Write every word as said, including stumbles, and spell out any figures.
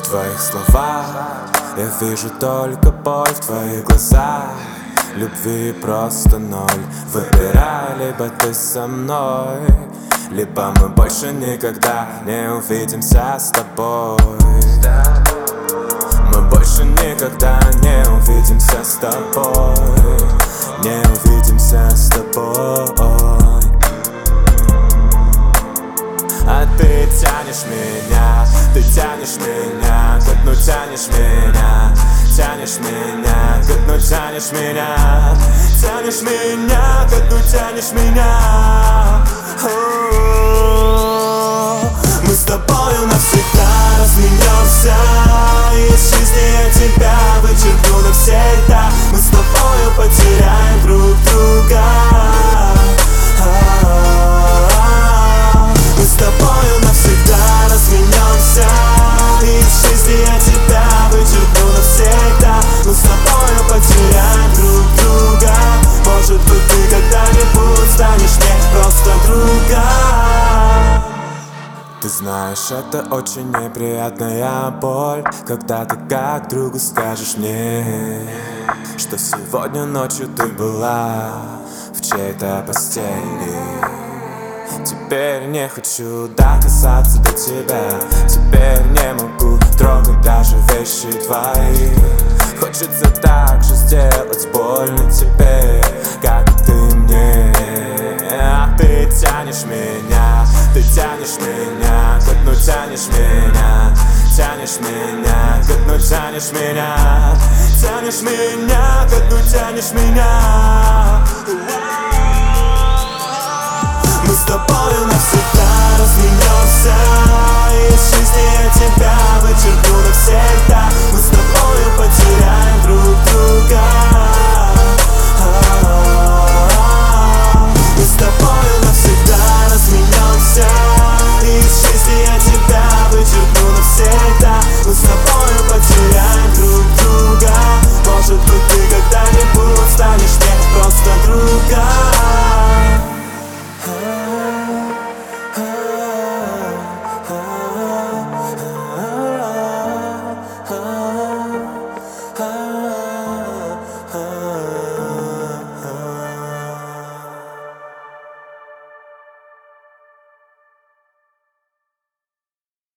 твоих словах я вижу только боль в твоих глазах. Любви просто ноль. Выбирай, либо ты со мной, либо мы больше никогда не увидимся с тобой. Мы больше никогда не увидимся с тобой. Не увидимся с тобой. А ты тянешь меня, ты тянешь меня, как ну тянешь меня, тянешь меня, как ну тянешь меня, тянешь меня, как ну тянешь меня. Мы с тобою навсегда разменемся, из жизни я тебя вычеркну навсегда. Мы с тобою потеряем друг друга. Мы с тобою навсегда разменемся, из жизни я тебя вычеркну навсегда. Мы с тобою потеряем друг друга. Может быть, ты когда-нибудь станешь мне просто друга. Ты знаешь, это очень неприятная боль, когда ты как другу скажешь мне, что сегодня ночью ты была в чьей-то постели. Теперь не хочу докасаться до тебя, теперь не могу трогать даже вещи твои. Хочется так же сделать больно тебе, как ты мне. А ты тянешь меня, ты тянешь меня, как ну тянешь меня, тянешь меня, как ну тянешь меня, тянешь меня, как ну тянешь меня. Мы с тобою навсегда разменемся, из жизни я тебя вычеркну навсегда.